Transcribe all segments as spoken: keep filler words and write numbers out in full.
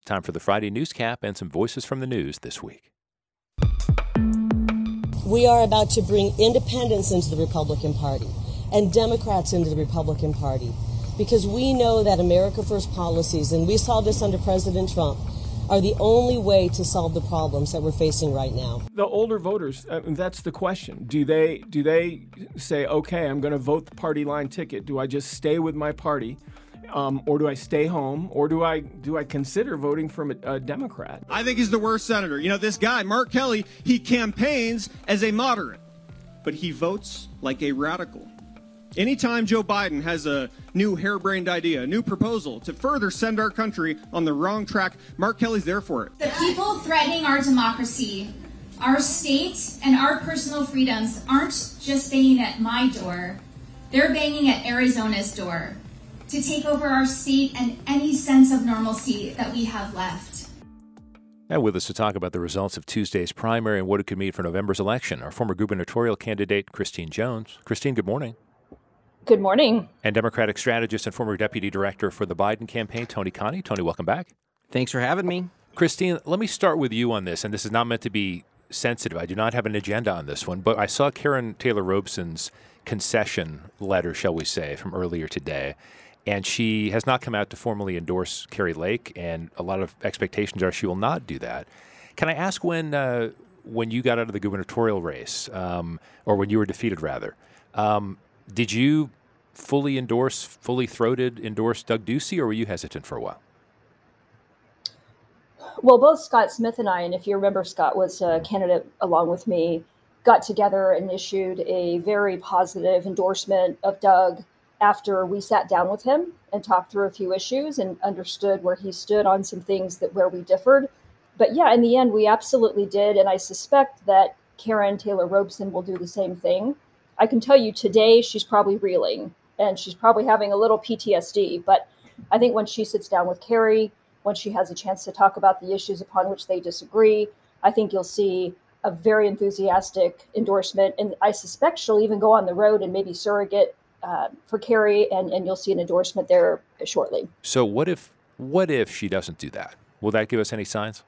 Time for the Friday Newscap and some voices from the news this week. We are about to bring independents into the Republican Party and Democrats into the Republican Party because we know that America First policies, and we saw this under President Trump, are the only way to solve the problems that we're facing right now. The older voters, uh, that's the question. Do they do they say, okay, I'm going to vote the party line ticket? Do I just stay with my party? Um, or do I stay home? Or do I do I consider voting for a, a Democrat? I think he's the worst senator. You know, this guy, Mark Kelly, he campaigns as a moderate, but he votes like a radical. Anytime Joe Biden has a new harebrained idea, a new proposal to further send our country on the wrong track, Mark Kelly's there for it. The people threatening our democracy, our state, and our personal freedoms aren't just banging at my door. They're banging at Arizona's door to take over our state and any sense of normalcy that we have left. Now with us to talk about the results of Tuesday's primary and what it could mean for November's election, our former gubernatorial candidate, Christine Jones. Christine, good morning. Good morning. And Democratic strategist and former deputy director for the Biden campaign, Tony Conti. Tony, welcome back. Thanks for having me. Christine, let me start with you on this, and this is not meant to be sensitive. I do not have an agenda on this one, but I saw Karen Taylor Robson's concession letter, shall we say, from earlier today, and she has not come out to formally endorse Kari Lake, and a lot of expectations are she will not do that. Can I ask when uh, when you got out of the gubernatorial race, um, or when you were defeated, rather, um, did you fully endorse, fully throated endorse Doug Ducey, or were you hesitant for a while? Well, both Scott Smith and I, and if you remember, Scott was a candidate along with me, got together and issued a very positive endorsement of Doug after we sat down with him and talked through a few issues and understood where he stood on some things that where we differed. But yeah, in the end, we absolutely did. And I suspect that Karen Taylor Robson will do the same thing. I can tell you today, she's probably reeling and she's probably having a little P T S D. But I think when she sits down with Kari, when she has a chance to talk about the issues upon which they disagree, I think you'll see a very enthusiastic endorsement. And I suspect she'll even go on the road and maybe surrogate uh, for Kari, and, and you'll see an endorsement there shortly. So what if what if she doesn't do that? Will that give us any signs?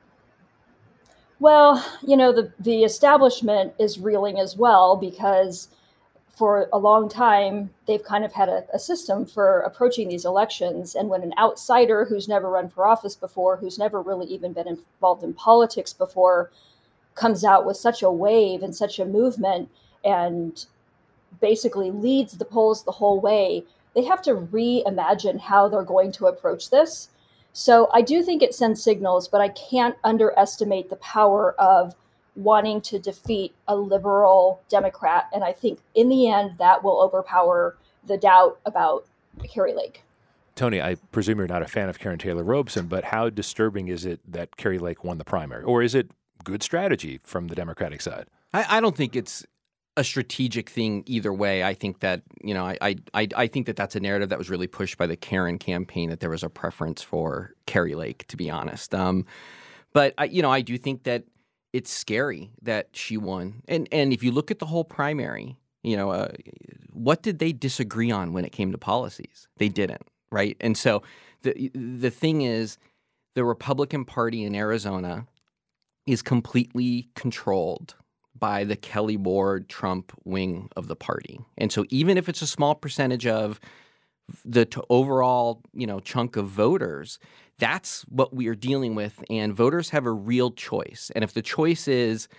Well, you know, the, the establishment is reeling as well because for a long time, they've kind of had a, a system for approaching these elections. And when an outsider who's never run for office before, who's never really even been involved in politics before, comes out with such a wave and such a movement and basically leads the polls the whole way, they have to reimagine how they're going to approach this. So I do think it sends signals, but I can't underestimate the power of wanting to defeat a liberal Democrat. And I think in the end, that will overpower the doubt about Kari Lake. Tony, I presume you're not a fan of Karen Taylor Robson, but how disturbing is it that Kari Lake won the primary? Or is it good strategy from the Democratic side? I, I don't think it's a strategic thing either way. I think that, you know, I, I I think that that's a narrative that was really pushed by the Karen campaign, that there was a preference for Kari Lake, to be honest. Um, but, I, you know, I do think that it's scary that she won. And and if you look at the whole primary, you know, uh, what did they disagree on when it came to policies? They didn't, right? And so the the thing is, the Republican Party in Arizona is completely controlled by the Kelly Ward Trump wing of the party. And so even if it's a small percentage of the t- overall, you know, chunk of voters, that's what we are dealing with. And voters have a real choice. And if the choice is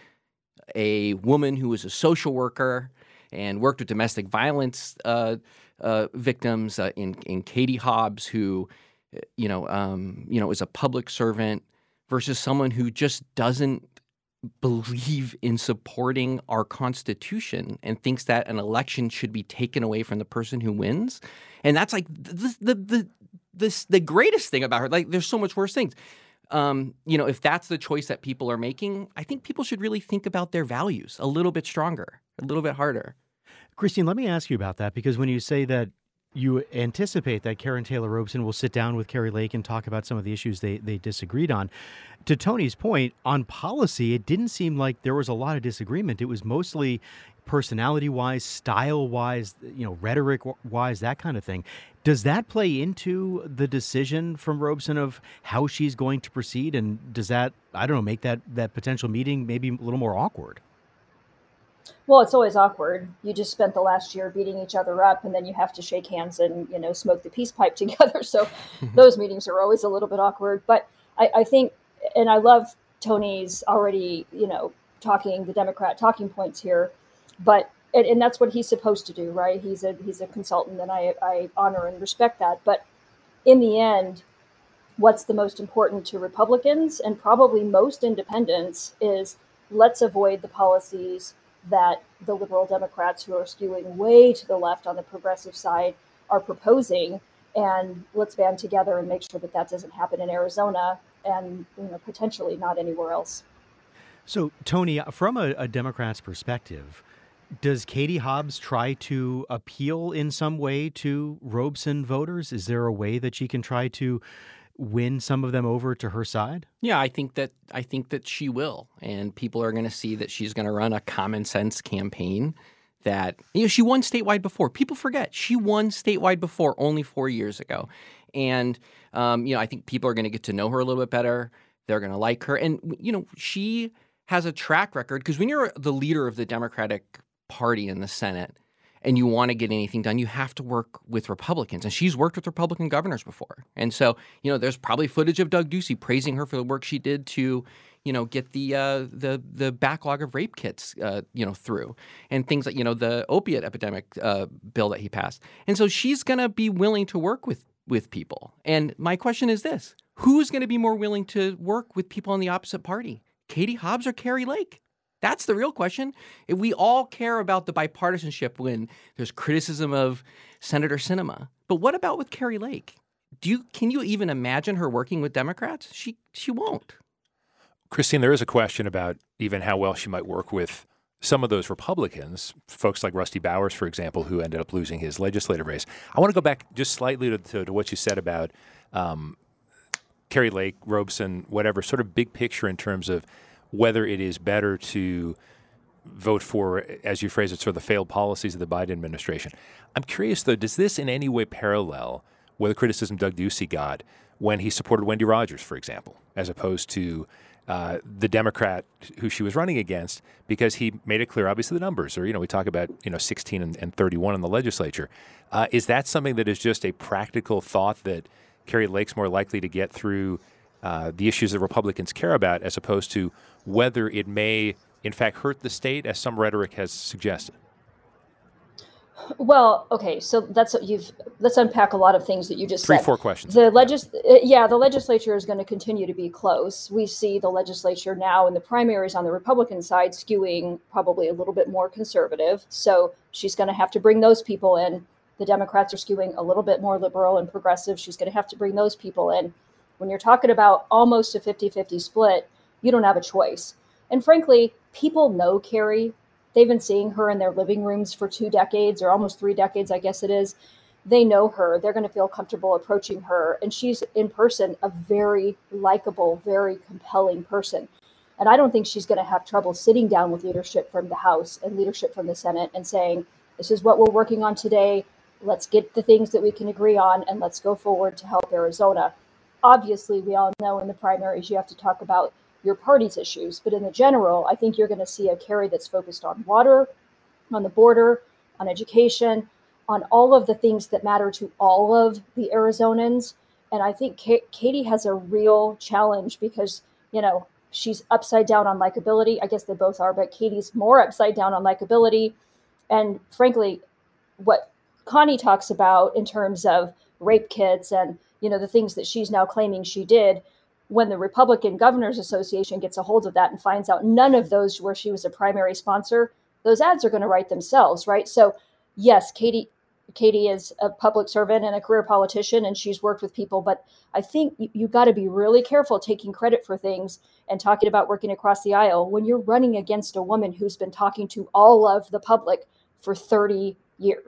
a woman who is a social worker and worked with domestic violence uh, uh, victims uh, in, in Katie Hobbs, who, you know, um, you know, is a public servant, versus someone who just doesn't believe in supporting our Constitution and thinks that an election should be taken away from the person who wins. And that's like the the the this the greatest thing about her. Like, there's so much worse things. Um, you know, if that's the choice that people are making, I think people should really think about their values a little bit stronger, a little bit harder. Christine, let me ask you about that, because when you say that you anticipate that Karen Taylor Robson will sit down with Kari Lake and talk about some of the issues they, they disagreed on. To Tony's point, on policy, it didn't seem like there was a lot of disagreement. It was mostly personality-wise, style-wise, you know, rhetoric-wise, that kind of thing. Does that play into the decision from Robson of how she's going to proceed? And does that, I don't know, make that, that potential meeting maybe a little more awkward? Well, it's always awkward. You just spent the last year beating each other up, and then you have to shake hands and, you know, smoke the peace pipe together. So those meetings are always a little bit awkward. But I, I think, and I love Tony's already, you know, talking the Democrat talking points here, but and, and that's what he's supposed to do, right? He's a he's a consultant, and I, I honor and respect that. But in the end, what's the most important to Republicans and probably most independents is let's avoid the policies that the liberal Democrats, who are skewing way to the left on the progressive side, are proposing, and let's band together and make sure that that doesn't happen in Arizona and, you know, potentially not anywhere else. So, Tony, from a, a Democrat's perspective, does Katie Hobbs try to appeal in some way to Robson voters? Is there a way that she can try to win some of them over to her side? Yeah, I think that I think that she will, and people are going to see that she's going to run a common sense campaign. That, you know, she won statewide before. People forget she won statewide before only four years ago, and um, you know, I think people are going to get to know her a little bit better. They're going to like her, and you know, she has a track record, because when you're the leader of the Democratic Party in the Senate and you want to get anything done, you have to work with Republicans. And she's worked with Republican governors before. And so, you know, there's probably footage of Doug Ducey praising her for the work she did to, you know, get the uh, the the backlog of rape kits, uh, you know, through, and things like, you know, the opiate epidemic uh, bill that he passed. And so she's going to be willing to work with with people. And my question is this: who's going to be more willing to work with people on the opposite party, Katie Hobbs or Kari Lake? That's the real question. If we all care about the bipartisanship when there's criticism of Senator Sinema, but what about with Kari Lake? Do you can you even imagine her working with Democrats? She she won't. Christine, there is a question about even how well she might work with some of those Republicans, folks like Rusty Bowers, for example, who ended up losing his legislative race. I want to go back just slightly to, to, to what you said about um, Kari Lake, Robson, whatever, sort of big picture in terms of whether it is better to vote for, as you phrase it, sort of the failed policies of the Biden administration. I'm curious, though, does this in any way parallel with the criticism Doug Ducey got when he supported Wendy Rogers, for example, as opposed to uh, the Democrat who she was running against, because he made it clear, obviously, the numbers are, you know, we talk about, you know, sixteen and, and thirty-one in the legislature. Uh, is that something that is just a practical thought that Kari Lake's more likely to get through uh, the issues that Republicans care about, as opposed to whether it may, in fact, hurt the state, as some rhetoric has suggested? Well, okay, so that's you've let's unpack a lot of things that you just Three, said. four questions. The legis- yeah, the legislature is going to continue to be close. We see the legislature now in the primaries on the Republican side skewing probably a little bit more conservative. So she's going to have to bring those people in. The Democrats are skewing a little bit more liberal and progressive. She's going to have to bring those people in. When you're talking about almost a fifty-fifty split, you don't have a choice. And frankly, people know Kari. They've been seeing her in their living rooms for two decades or almost three decades, I guess it is. They know her. They're going to feel comfortable approaching her. And she's in person a very likable, very compelling person. And I don't think she's going to have trouble sitting down with leadership from the House and leadership from the Senate and saying, this is what we're working on today. Let's get the things that we can agree on and let's go forward to help Arizona. Obviously, we all know in the primaries you have to talk about your party's issues, but in the general, I think you're going to see a Kari that's focused on water, on the border, on education, on all of the things that matter to all of the Arizonans. And I think K- Katie has a real challenge because, you know, she's upside down on likability. I guess they both are, but Katie's more upside down on likability. And frankly, what Connie talks about in terms of rape kits and, you know, the things that she's now claiming she did, when the Republican Governors Association gets a hold of that and finds out none of those where she was a primary sponsor, those ads are going to write themselves, right? So yes, Katie Katie is a public servant and a career politician, and she's worked with people, but I think you, you got to be really careful taking credit for things and talking about working across the aisle when you're running against a woman who's been talking to all of the public for thirty years.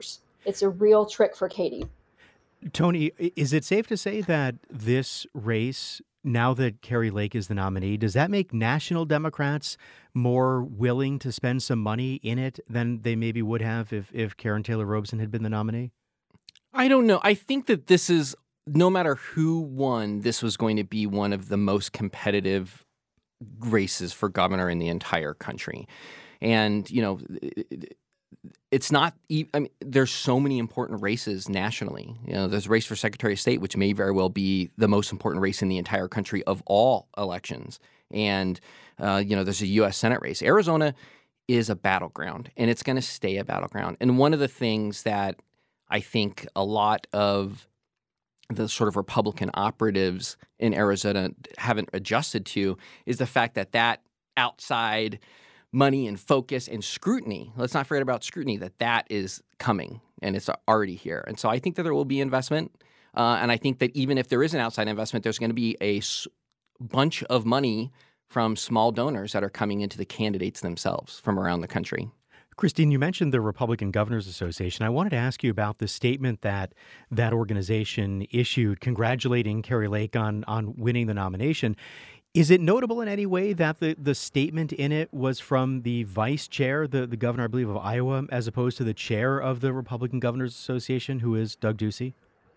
It's a real trick for Katie. Tony, is it safe to say that this race, now that Kari Lake is the nominee, does that make national Democrats more willing to spend some money in it than they maybe would have if, if Karen Taylor Robson had been the nominee? I don't know. I think that this is, no matter who won, this was going to be one of the most competitive races for governor in the entire country. And, you know, it's not, I mean, there's so many important races nationally. You know, there's a race for Secretary of State, which may very well be the most important race in the entire country of all elections. And, uh, you know, there's a U S Senate race. Arizona is a battleground, and it's going to stay a battleground. And one of the things that I think a lot of the sort of Republican operatives in Arizona haven't adjusted to is the fact that that outside money and focus and scrutiny, let's not forget about scrutiny, that that is coming and it's already here. And so I think that there will be investment. Uh, and I think that even if there is an outside investment, there's going to be a s- bunch of money from small donors that are coming into the candidates themselves from around the country. Christine, you mentioned the Republican Governors Association. I wanted to ask you about the statement that that organization issued congratulating Kari Lake on, on winning the nomination. Is it notable in any way that the, the statement in it was from the vice chair, the, the governor, I believe, of Iowa, as opposed to the chair of the Republican Governors Association, who is Doug Ducey?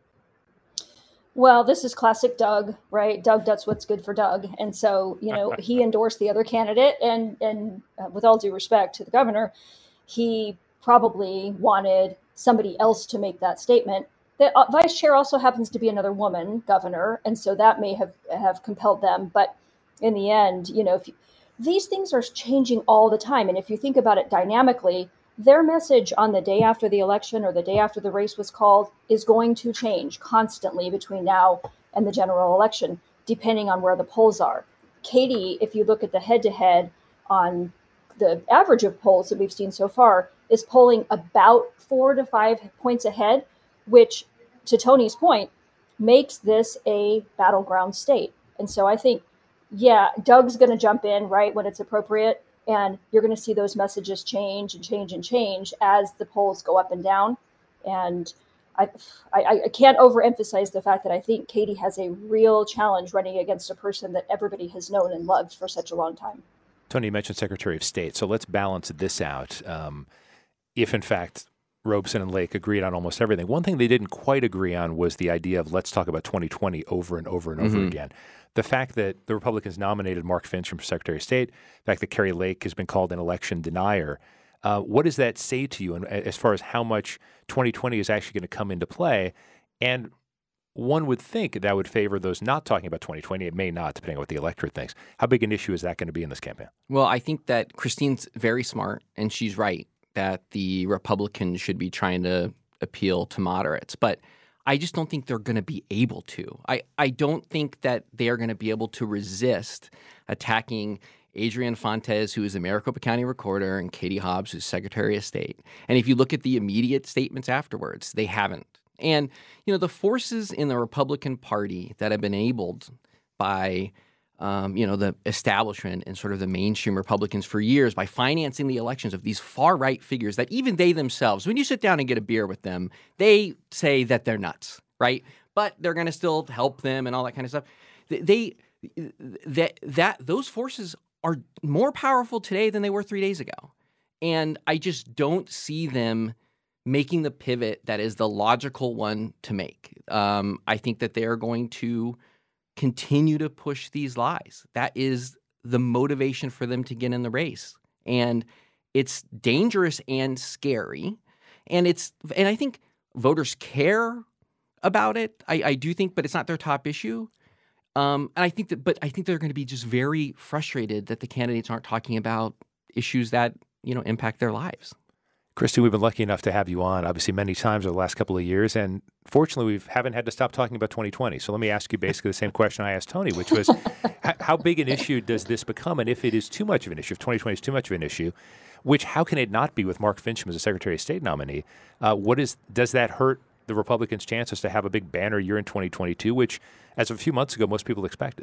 Well, this is classic Doug, right? Doug does what's good for Doug. And so, you know, he endorsed the other candidate. And, and uh, with all due respect to the governor, he probably wanted somebody else to make that statement. The uh, vice chair also happens to be another woman governor. And so that may have, have compelled them. But in the end, you know, if you, these things are changing all the time. And if you think about it dynamically, their message on the day after the election or the day after the race was called is going to change constantly between now and the general election, depending on where the polls are. Katie, if you look at the head-to-head on the average of polls that we've seen so far, is polling about four to five points ahead, which, to Tony's point, makes this a battleground state. And so I think, yeah, Doug's going to jump in right when it's appropriate. And you're going to see those messages change and change and change as the polls go up and down. And I, I, I can't overemphasize the fact that I think Katie has a real challenge running against a person that everybody has known and loved for such a long time. Tony, you mentioned Secretary of State. So let's balance this out. Um, if, in fact, Robson and Lake agreed on almost everything, one thing they didn't quite agree on was the idea of let's talk about twenty twenty over and over and over Mm-hmm. again. The fact that the Republicans nominated Mark Finchem for Secretary of State, the fact that Kari Lake has been called an election denier, uh, what does that say to you and, as far as how much twenty twenty is actually going to come into play? And one would think that would favor those not talking about twenty twenty. It may not, depending on what the electorate thinks. How big an issue is that going to be in this campaign? Well, I think that Christine's very smart, and she's right that the Republicans should be trying to appeal to moderates. But I just don't think they're going to be able to. I, I don't think that they are going to be able to resist attacking Adrian Fontes, who is the Maricopa County Recorder, and Katie Hobbs, who's Secretary of State. And if you look at the immediate statements afterwards, they haven't. And, you know, the forces in the Republican Party that have been enabled by, um, you know, the establishment and sort of the mainstream Republicans for years by financing the elections of these far-right figures that even they themselves, when you sit down and get a beer with them, they say that they're nuts, right? But they're going to still help them and all that kind of stuff. They, that, that, those forces are more powerful today than they were three days ago. And I just don't see them making the pivot that is the logical one to make. Um, I think that they are going to continue to push these lies. That is the motivation for them to get in the race. And it's dangerous and scary. And it's and I think voters care about it. I, I do think, but it's not their top issue. Um, and I think that, but I think they're going to be just very frustrated that the candidates aren't talking about issues that, you know, impact their lives. Christy, we've been lucky enough to have you on, obviously, many times over the last couple of years. And fortunately, we haven't had to stop talking about twenty twenty. So let me ask you basically the same question I asked Tony, which was, how big an issue does this become? And if it is too much of an issue, if twenty twenty is too much of an issue, which how can it not be with Mark Finchem as a Secretary of State nominee? Uh, what is does that hurt the Republicans' chances to have a big banner year in twenty twenty-two, which, as of a few months ago, most people expected?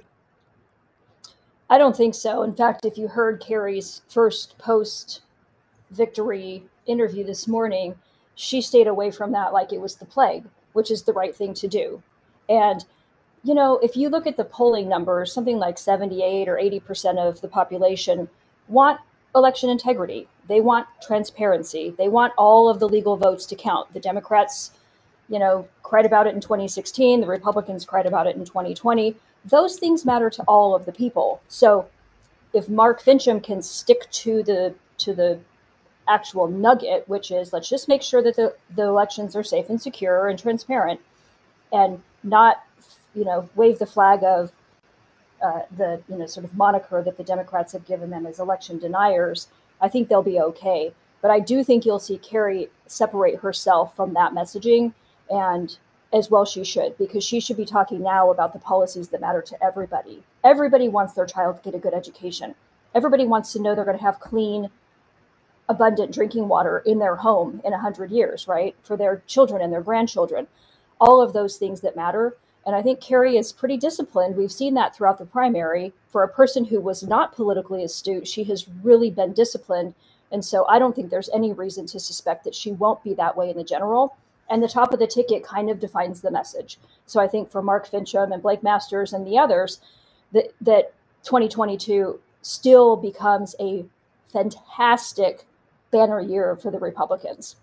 I don't think so. In fact, if you heard Kari's first post-victory interview this morning, she stayed away from that like it was the plague, which is the right thing to do. And, you know, if you look at the polling numbers, something like seventy-eight or eighty percent of the population want election integrity. They want transparency. They want all of the legal votes to count. The Democrats, you know, cried about it in twenty sixteen. The Republicans cried about it in twenty twenty. Those things matter to all of the people. So if Mark Finchem can stick to the to the actual nugget, which is let's just make sure that the, the elections are safe and secure and transparent, and not, you know, wave the flag of uh, the, you know, sort of moniker that the Democrats have given them as election deniers, I think they'll be okay. But I do think you'll see Kerry separate herself from that messaging, and as well she should, because she should be talking now about the policies that matter to everybody. Everybody wants their child to get a good education. Everybody wants to know they're going to have clean, abundant drinking water in their home in one hundred years, right? For their children and their grandchildren. All of those things that matter. And I think Kerry is pretty disciplined. We've seen that throughout the primary. For a person who was not politically astute, she has really been disciplined. And so I don't think there's any reason to suspect that she won't be that way in the general. And the top of the ticket kind of defines the message. So I think for Mark Finchem and Blake Masters and the others, that, that twenty twenty-two still becomes a fantastic banner year for the Republicans.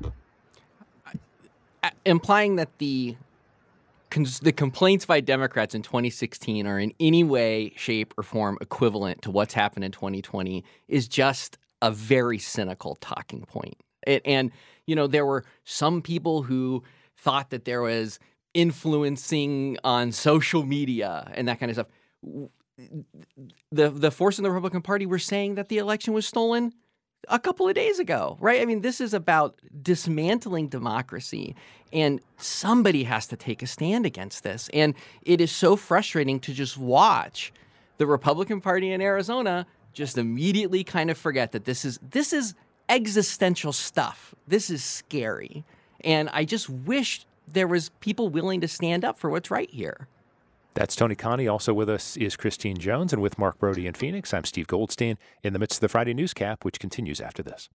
Implying that the the complaints by Democrats in twenty sixteen are in any way, shape, or form equivalent to what's happened in twenty twenty is just a very cynical talking point. It, and, you know, there were some people who thought that there was influencing on social media and that kind of stuff. The, the force in the Republican Party were saying that the election was stolen a couple of days ago, right? I mean, this is about dismantling democracy, and somebody has to take a stand against this. And it is so frustrating to just watch the Republican Party in Arizona just immediately kind of forget that this is this is existential stuff. This is scary. And I just wish there was people willing to stand up for what's right here. That's Tony Connie. Also with us is Christine Jones, and with Mark Brody in Phoenix, I'm Steve Goldstein in the midst of the Friday Newscap, which continues after this.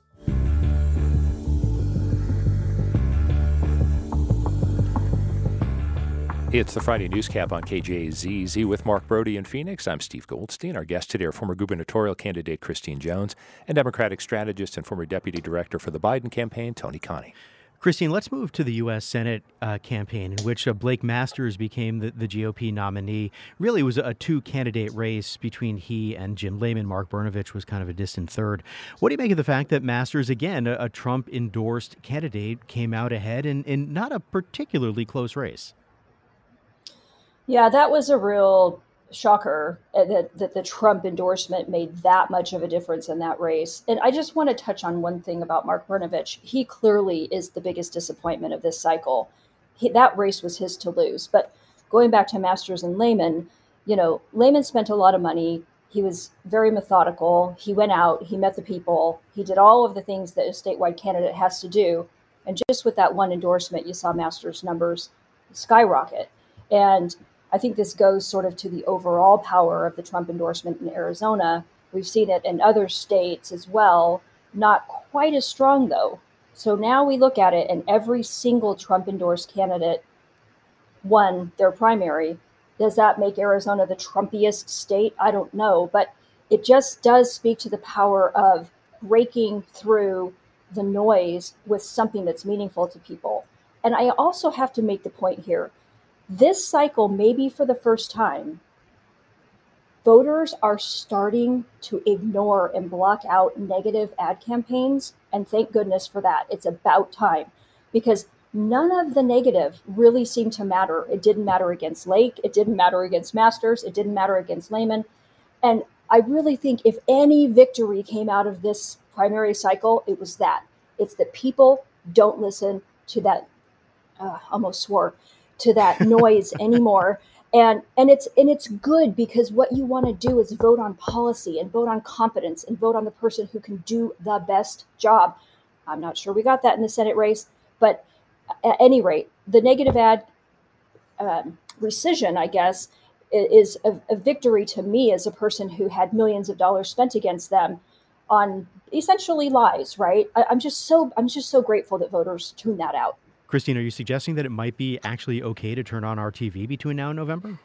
It's the Friday Newscap on K J Z Z with Mark Brody in Phoenix. I'm Steve Goldstein. Our guest today are former gubernatorial candidate Christine Jones and Democratic strategist and former deputy director for the Biden campaign, Tony Connie. Christine, let's move to the U S. Senate uh, campaign, in which uh, Blake Masters became the, the G O P nominee. Really was a two-candidate race between he and Jim Layman. Mark Brnovich was kind of a distant third. What do you make of the fact that Masters, again, a, a Trump-endorsed candidate, came out ahead in, in not a particularly close race? Yeah, that was a real shocker that, that the Trump endorsement made that much of a difference in that race. And I just want to touch on one thing about Mark Brnovich. He clearly is the biggest disappointment of this cycle. He, that race was his to lose. But going back to Masters and Layman, you know, Layman spent a lot of money. He was very methodical. He went out, he met the people, he did all of the things that a statewide candidate has to do. And just with that one endorsement, you saw Masters' numbers skyrocket. And I think this goes sort of to the overall power of the Trump endorsement in Arizona. We've seen it in other states as well, not quite as strong though. So now we look at it and every single Trump endorsed candidate won their primary. Does that make Arizona the Trumpiest state? I don't know, but it just does speak to the power of breaking through the noise with something that's meaningful to people. And I also have to make the point here. This cycle, maybe for the first time, voters are starting to ignore and block out negative ad campaigns. And thank goodness for that. It's about time, because none of the negative really seemed to matter. It didn't matter against Lake. It didn't matter against Masters. It didn't matter against Layman. And I really think if any victory came out of this primary cycle, it was that. It's that people don't listen to that, uh, almost swore, to that noise anymore. And and it's and it's good, because what you want to do is vote on policy and vote on competence and vote on the person who can do the best job. I'm not sure we got that in the Senate race, but at any rate, the negative ad um, rescission, I guess, is a, a victory to me as a person who had millions of dollars spent against them. on essentially lies, right? I, I'm just so I'm just so grateful that voters tune that out. Christine, are you suggesting that it might be actually okay to turn on our T V between now and November?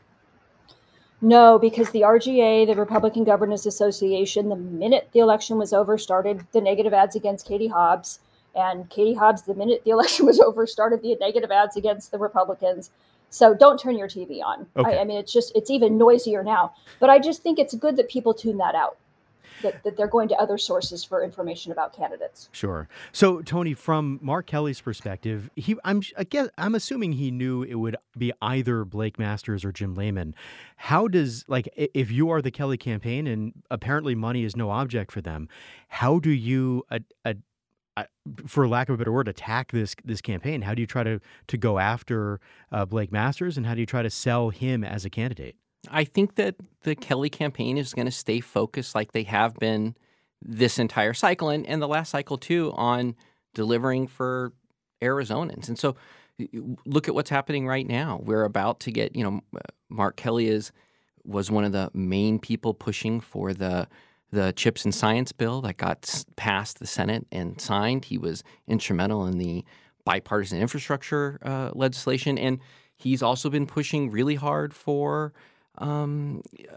No, because the R G A, the Republican Governors Association, the minute the election was over, started the negative ads against Katie Hobbs. And Katie Hobbs, the minute the election was over, started the negative ads against the Republicans. So don't turn your T V on. Okay. I, I mean, it's just, it's even noisier now. But I just think it's good that people tune that out, that, that they're going to other sources for information about candidates. Sure. So, Tony, from Mark Kelly's perspective, he, I'm, I guess, I'm assuming he knew it would be either Blake Masters or Jim Layman. How does, like, if you are the Kelly campaign and apparently money is no object for them, how do you, uh, uh, uh, for lack of a better word, attack this this campaign? How do you try to, to go after uh, Blake Masters, and how do you try to sell him as a candidate? I think that the Kelly campaign is going to stay focused like they have been this entire cycle and, and the last cycle too on delivering for Arizonans. And so look at what's happening right now. We're about to get, you know, Mark Kelly is was one of the main people pushing for the the CHIPS and Science bill that got passed the Senate and signed. He was instrumental in the bipartisan infrastructure uh, legislation. And he's also been pushing really hard for um,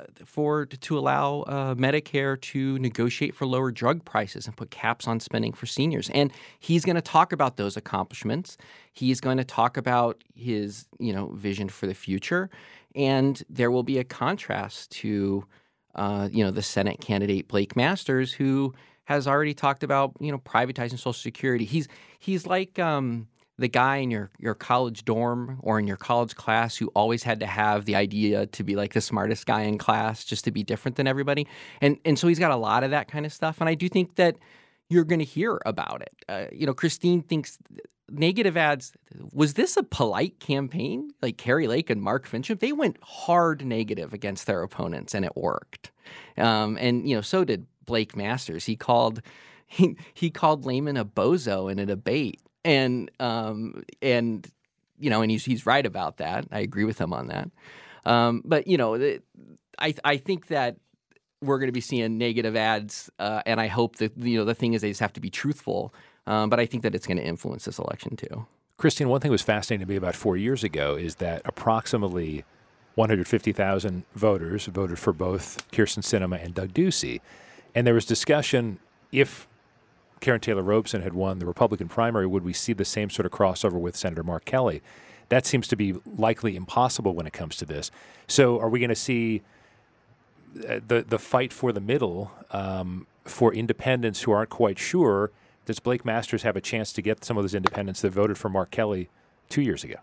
for to allow uh, Medicare to negotiate for lower drug prices and put caps on spending for seniors. And he's going to talk about those accomplishments. He's going to talk about his, you know, vision for the future. And there will be a contrast to, uh, you know, the Senate candidate Blake Masters, who has already talked about, you know, privatizing Social Security. He's he's like um, the guy in your, your college dorm or in your college class who always had to have the idea to be like the smartest guy in class just to be different than everybody. And and so he's got a lot of that kind of stuff. And I do think that you're going to hear about it. Uh, you know, Christine thinks negative ads, was this a polite campaign? Like Kari Lake and Mark Finchem, they went hard negative against their opponents and it worked. Um, and, you know, so did Blake Masters. He called he, he called Layman a bozo in a debate. And, um, and you know, and he's, he's right about that. I agree with him on that. Um, but, you know, the, I, I think that we're going to be seeing negative ads, uh, and I hope that, you know, the thing is they just have to be truthful. Um, but I think that it's going to influence this election too. Christine, one thing that was fascinating to me about four years ago is that approximately one hundred fifty thousand voters voted for both Kyrsten Sinema and Doug Ducey. And there was discussion, if Karen Taylor Robson had won the Republican primary, would we see the same sort of crossover with Senator Mark Kelly? That seems to be likely impossible when it comes to this. So are we going to see the the fight for the middle um, for independents who aren't quite sure? Does Blake Masters have a chance to get some of those independents that voted for Mark Kelly two years ago?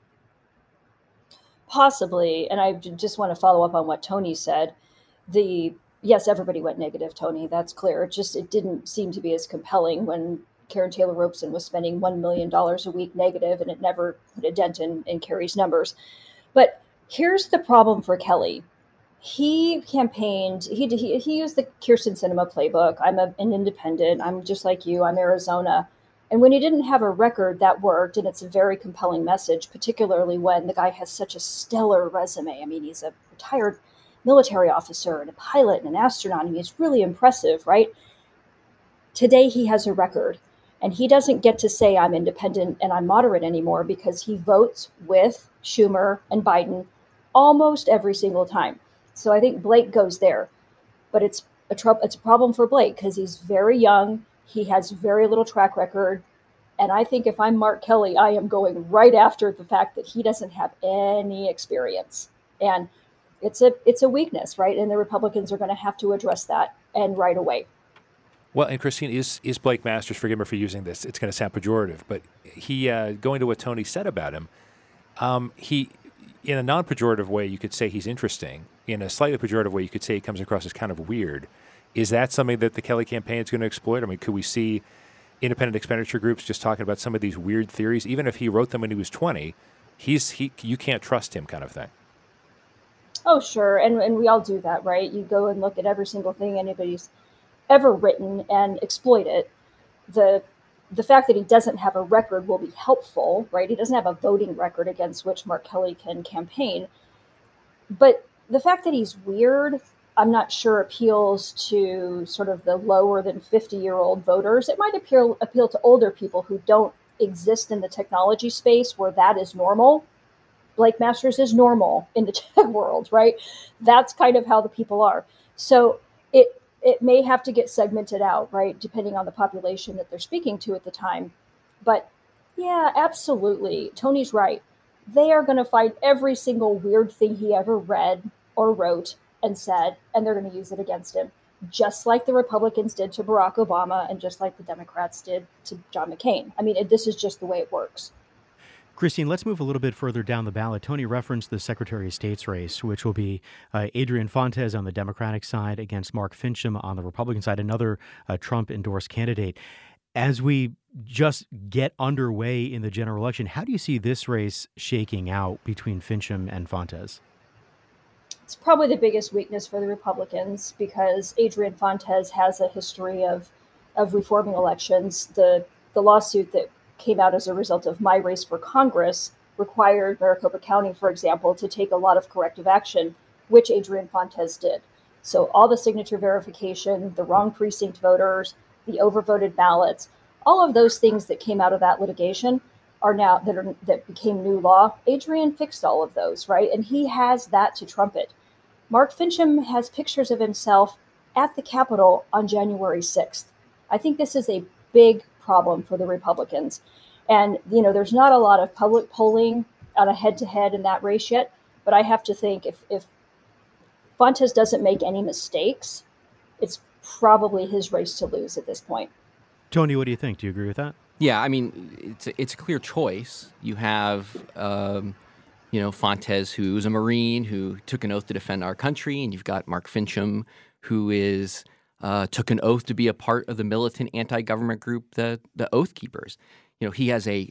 Possibly. And I just want to follow up on what Tony said. The yes, everybody went negative, Tony. That's clear. It just it didn't seem to be as compelling when Karen Taylor Robson was spending one million dollars a week negative, and it never put a dent in, in Kari's numbers. But here's the problem for Kelly. He campaigned, he, he he used the Kyrsten Sinema playbook. I'm a, an independent. I'm just like you. I'm Arizona. And when he didn't have a record, that worked. And it's a very compelling message, particularly when the guy has such a stellar resume. I mean, he's a retired military officer and a pilot and an astronaut. I mean, it's really impressive, right? Today, he has a record. And he doesn't get to say I'm independent and I'm moderate anymore because he votes with Schumer and Biden almost every single time. So I think Blake goes there, but it's a tr- it's a problem for Blake because he's very young. He has very little track record. And I think if I'm Mark Kelly, I am going right after the fact that he doesn't have any experience. And it's a it's a weakness, right? And the Republicans are going to have to address that, and right away. Well, and Christine, is is Blake Masters, forgive me for using this, it's going to sound pejorative, but he, uh, going to what Tony said about him, um, he, in a non-pejorative way, you could say he's interesting. In a slightly pejorative way, you could say he comes across as kind of weird. Is that something that the Kelly campaign is going to exploit? I mean, could we see independent expenditure groups just talking about some of these weird theories? Even if he wrote them when he was twenty, he's he you can't trust him kind of thing. Oh, sure. And, and we all do that, right? You go and look at every single thing anybody's ever written and exploit it. The the fact that he doesn't have a record will be helpful, right? He doesn't have a voting record against which Mark Kelly can campaign. But the fact that he's weird, I'm not sure appeals to sort of the lower than fifty-year-old voters. It might appeal appeal to older people who don't exist in the technology space where that is normal. Blake Masters is normal in the tech world, right? That's kind of how the people are. So it it may have to get segmented out, right, depending on the population that they're speaking to at the time. But yeah, absolutely. Tony's right. They are going to find every single weird thing he ever read or wrote and said, and they're going to use it against him, just like the Republicans did to Barack Obama and just like the Democrats did to John McCain. I mean, it, this is just the way it works. Christine, let's move a little bit further down the ballot. Tony referenced the Secretary of State's race, which will be uh, Adrian Fontes on the Democratic side against Mark Finchem on the Republican side, another uh, Trump-endorsed candidate. As we just get underway in the general election, how do you see this race shaking out between Finchem and Fontes? It's probably the biggest weakness for the Republicans because Adrian Fontes has a history of of reforming elections. The the lawsuit that came out as a result of my race for Congress required Maricopa County, for example, to take a lot of corrective action, which Adrian Fontes did. So all the signature verification, the wrong precinct voters, the overvoted ballots, all of those things that came out of that litigation are now that are that became new law. Adrian fixed all of those, right? And he has that to trumpet. Mark Finchem has pictures of himself at the Capitol on January sixth. I think this is a big problem for the Republicans. And, you know, there's not a lot of public polling on a head-to-head in that race yet, but I have to think if, if Fontes doesn't make any mistakes, it's probably his race to lose at this point. Tony, what do you think? Do you agree with that? Yeah, I mean, it's a, it's a clear choice. You have, um, you know, Fontes, who's a Marine, who took an oath to defend our country, and you've got Mark Finchem, who is uh, took an oath to be a part of the militant anti-government group, the the Oath Keepers. You know, he has a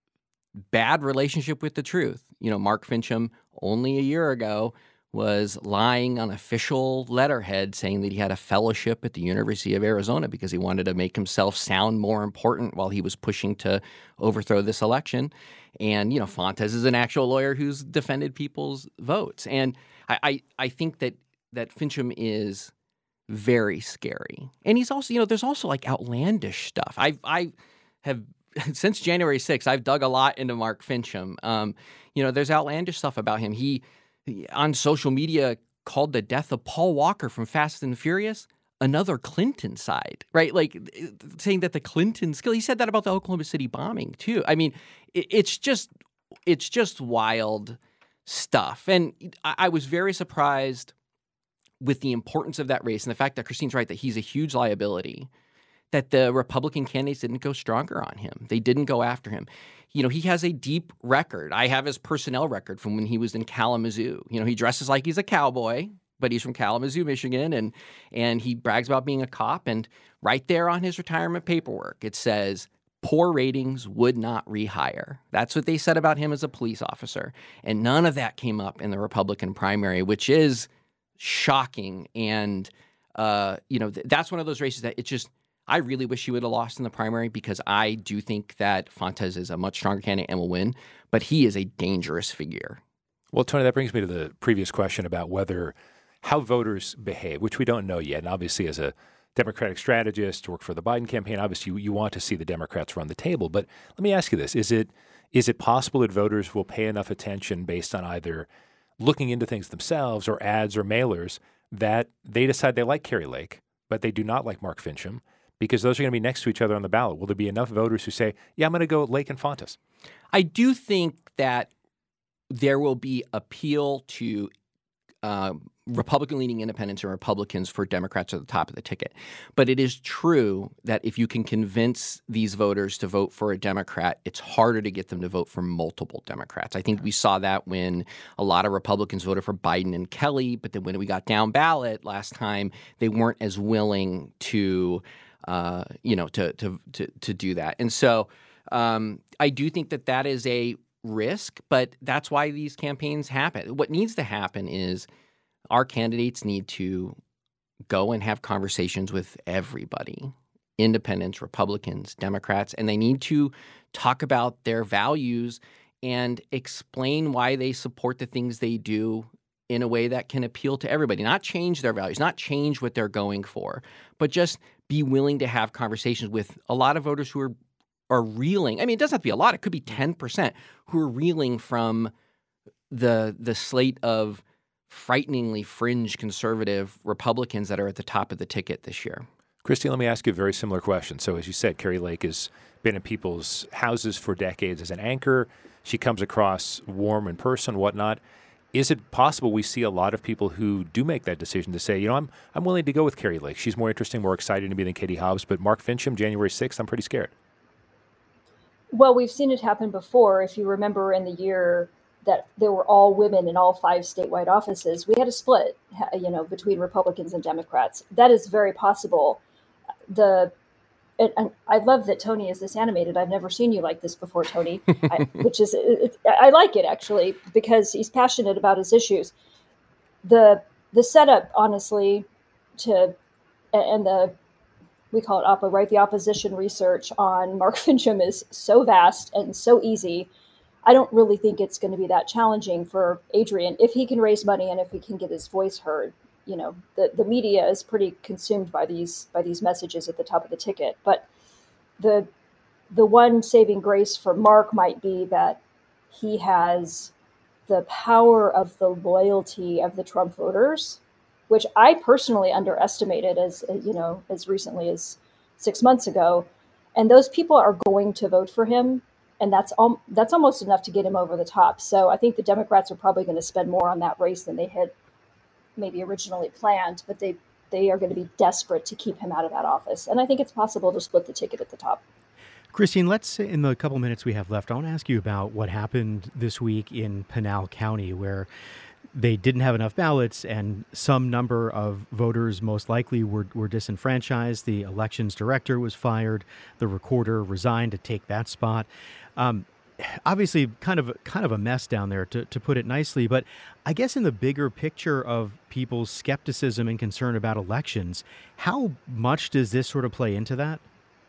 bad relationship with the truth. You know, Mark Finchem, only a year ago, was lying on official letterhead saying that he had a fellowship at the University of Arizona because he wanted to make himself sound more important while he was pushing to overthrow this election. And, you know, Fontes is an actual lawyer who's defended people's votes. And I, I, I think that that Finchem is very scary. And he's also, you know, there's also like outlandish stuff. I I have, since January sixth, I've dug a lot into Mark Finchem. Um, you know, there's outlandish stuff about him. He, on social media, called the death of Paul Walker from Fast and Furious another Clinton side, right? Like saying that the Clintons kill. He said that about the Oklahoma City bombing too. I mean, it, it's just it's just wild stuff. And I, I was very surprised with the importance of that race and the fact that Christine's right that he's a huge liability, that the Republican candidates didn't go stronger on him. They didn't go after him. You know, he has a deep record. I have his personnel record from when he was in Kalamazoo. You know, he dresses like he's a cowboy, but he's from Kalamazoo, Michigan, and and he brags about being a cop. And right there on his retirement paperwork, it says, poor ratings would not rehire. That's what they said about him as a police officer. And none of that came up in the Republican primary, which is shocking. And, uh, you know, th- that's one of those races that it just – I really wish he would have lost in the primary because I do think that Fontes is a much stronger candidate and will win, but he is a dangerous figure. Well, Tony, that brings me to the previous question about whether how voters behave, which we don't know yet. And obviously, as a Democratic strategist to work for the Biden campaign, obviously you, you want to see the Democrats run the table. But let me ask you this. Is it is it possible that voters will pay enough attention based on either looking into things themselves or ads or mailers that they decide they like Kari Lake, but they do not like Mark Finchem? Because those are going to be next to each other on the ballot. Will there be enough voters who say, yeah, I'm going to go Lake and Fontes? I do think that there will be appeal to uh, Republican-leaning independents and Republicans for Democrats at the top of the ticket. But it is true that if you can convince these voters to vote for a Democrat, it's harder to get them to vote for multiple Democrats. I think we saw that when a lot of Republicans voted for Biden and Kelly, but then when we got down ballot last time, they weren't as willing to Uh, you know, to to to to do that. And so um, I do think that that is a risk, but that's why these campaigns happen. What needs to happen is our candidates need to go and have conversations with everybody, independents, Republicans, Democrats, and they need to talk about their values and explain why they support the things they do in a way that can appeal to everybody, not change their values, not change what they're going for, but just be willing to have conversations with a lot of voters who are are reeling. I mean, it doesn't have to be a lot. It could be ten percent who are reeling from the the slate of frighteningly fringe conservative Republicans that are at the top of the ticket this year. Christine, let me ask you a very similar question. So as you said, Kari Lake has been in people's houses for decades as an anchor. She comes across warm in person, whatnot. Is it possible we see a lot of people who do make that decision to say, you know, I'm I'm willing to go with Kari Lake. She's more interesting, more exciting to me than Katie Hobbs, but Mark Finchem, January sixth, I'm pretty scared. Well, we've seen it happen before. If you remember in the year that there were all women in all five statewide offices, we had a split, you know, between Republicans and Democrats. That is very possible. The and, and I love that Tony is this animated. I've never seen you like this before, Tony, I, which is, it, I like it actually, because he's passionate about his issues. The the setup, honestly, to, and the, we call it OPPO, right? The opposition research on Mark Finchem is so vast and so easy. I don't really think it's going to be that challenging for Adrian if he can raise money and if he can get his voice heard. You know, the, the media is pretty consumed by these by these messages at the top of the ticket. But the the one saving grace for Mark might be that he has the power of the loyalty of the Trump voters, which I personally underestimated as you know as recently as six months ago. And those people are going to vote for him. And that's um, that's almost enough to get him over the top. So I think the Democrats are probably going to spend more on that race than they had maybe originally planned, but they, they are going to be desperate to keep him out of that office. And I think it's possible to split the ticket at the top. Christine, let's, in the couple minutes we have left, I want to ask you about what happened this week in Pinal County, where they didn't have enough ballots and some number of voters most likely were, were disenfranchised. The elections director was fired. The recorder resigned to take that spot. Um, obviously kind of kind of a mess down there, to, to put it nicely. But I guess in the bigger picture of people's skepticism and concern about elections, how much does this sort of play into that?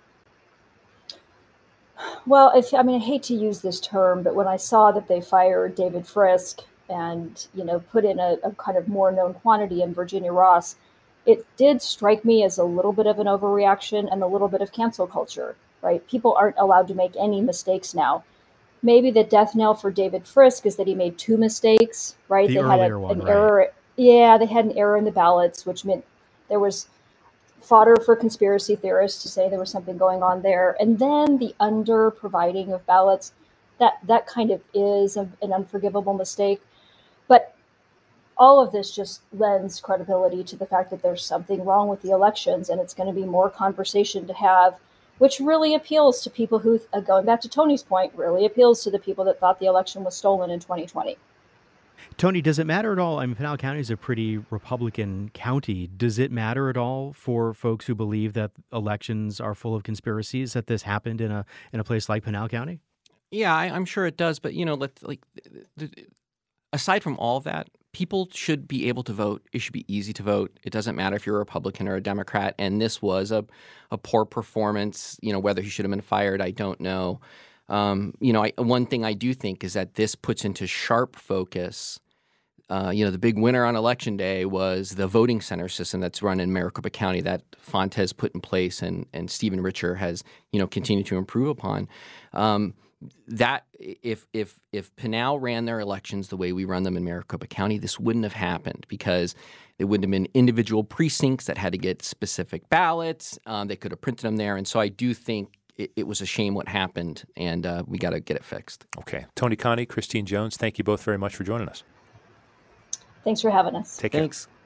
Well, if, I mean, I hate to use this term, but when I saw that they fired David Frisk and, you know, put in a, a kind of more known quantity in Virginia Ross, it did strike me as a little bit of an overreaction and a little bit of cancel culture, right? People aren't allowed to make any mistakes now. Maybe the death knell for David Frisk is that he made two mistakes, right? The they had a, one, an right. error. Yeah, they had an error in the ballots, which meant there was fodder for conspiracy theorists to say there was something going on there. And then the under providing of ballots, that, that kind of is a, an unforgivable mistake. But all of this just lends credibility to the fact that there's something wrong with the elections, and it's going to be more conversation to have, which really appeals to people who, uh, going back to Tony's point, really appeals to the people that thought the election was stolen in twenty twenty. Tony, does it matter at all? I mean, Pinal County is a pretty Republican county. Does it matter at all for folks who believe that elections are full of conspiracies that this happened in a in a place like Pinal County? Yeah, I, I'm sure it does. But, you know, let, like, aside from all of that, people should be able to vote. It should be easy to vote. It doesn't matter if you're a Republican or a Democrat. And this was a, a poor performance. You know, whether he should have been fired, I don't know. Um, you know, I, one thing I do think is that this puts into sharp focus, uh, you know, the big winner on Election Day was the voting center system that's run in Maricopa County that Fontes put in place and, and Stephen Richer has, you know, continued to improve upon. Um, that if if if Pinal ran their elections the way we run them in Maricopa County, this wouldn't have happened because there wouldn't have been individual precincts that had to get specific ballots. Um, they could have printed them there. And so I do think it, it was a shame what happened, and uh, we got to get it fixed. Okay. Tony Conti, Christine Jones, thank you both very much for joining us. Thanks for having us. Take care. Thanks.